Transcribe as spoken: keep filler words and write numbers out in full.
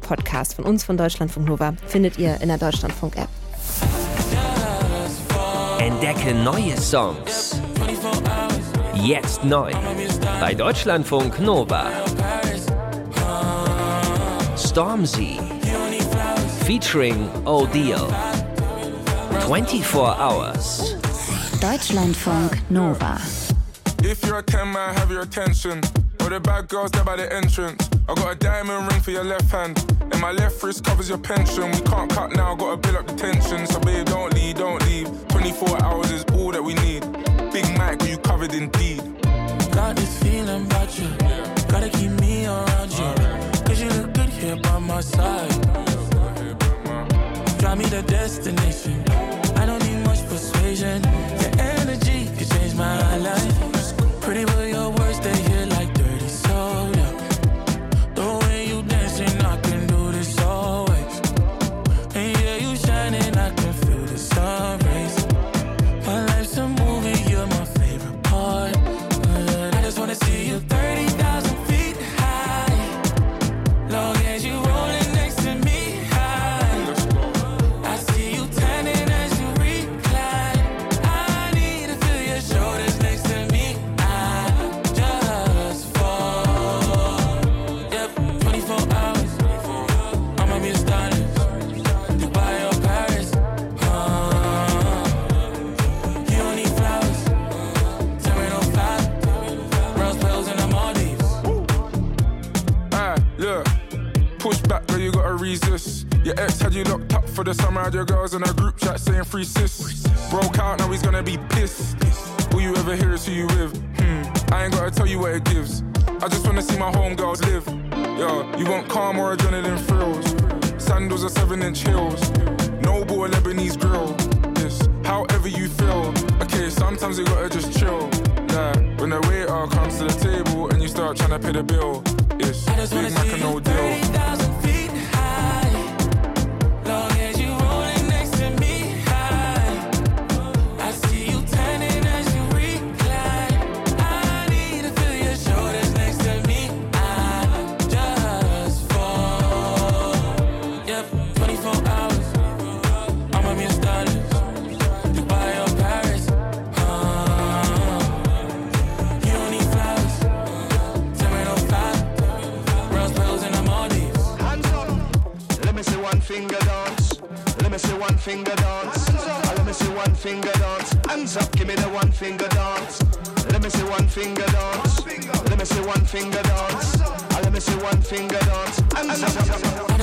Podcast von uns von Deutschlandfunk Nova findet ihr in der Deutschlandfunk-App. Entdecke neue Songs. Jetzt neu bei Deutschlandfunk Nova. Stormzy featuring Odile. twenty-four hours. Deutschlandfunk Nova. If you're a ten, man, have your attention. All the bad girls there by the entrance. I got a diamond ring for your left hand, and my left wrist covers your pension. We can't cut now, gotta build up the tension. So babe, don't leave, don't leave. twenty-four hours is all that we need. Big Mike, you covered in deed. Got this feeling about you. Gotta keep me around you. Cause you look good here by my side. Drive me to destination. I don't need much persuasion. Your energy could change my life. Pretty but your words, they hit like dirty soda. The way you dancing, I can do this always. And yeah, you shining, I can feel the sun rays. My life's a movie, you're my favorite part. But I just wanna see you thirty thousand feet high. Long as you rolling next to me high. I see you tanning as you recline. I need to feel your shoulders next to me. I just fall. Yep, twenty-four hours. I'ma be a stylist. Dubai or Paris. Uh, you don't need flowers. seven oh five. Rose petals in the Maldives. Ah, look, push back, girl, you gotta resist. Your ex had you locked up for the summer, had your girls in a group chat saying free sis. Broke out, now he's gonna be pissed. All you ever hear is who you with. Hmm, I ain't gotta tell you what it gives. I just wanna see my homegirls live. Yo, you want calm or adrenaline thrills? Sandals or seven inch heels. Noble or Lebanese grill. Yes, however you feel. Okay, sometimes you gotta just chill. Like, when the waiter comes to the table and you start trying to pay the bill. It's I just wanna Big Mac see and you no deal. thirty thousand feet high. Long as you rolling next to me high. I see you tanning as you recline. I need to feel your shoulders next to me. I just fall. Yep, twenty-four hours. I'ma be a stylist. Dubai or Paris. Uh, you don't need flowers. seven oh five. Rose petals in the Maldives. Hands up. Let me see one finger dance. Let me see one finger dance. Ah, let me see one finger dance. Hands up, give me the one finger dance. Let me see one finger dance. Let me see one finger dance. Ah, let me see one finger dance. Hands up.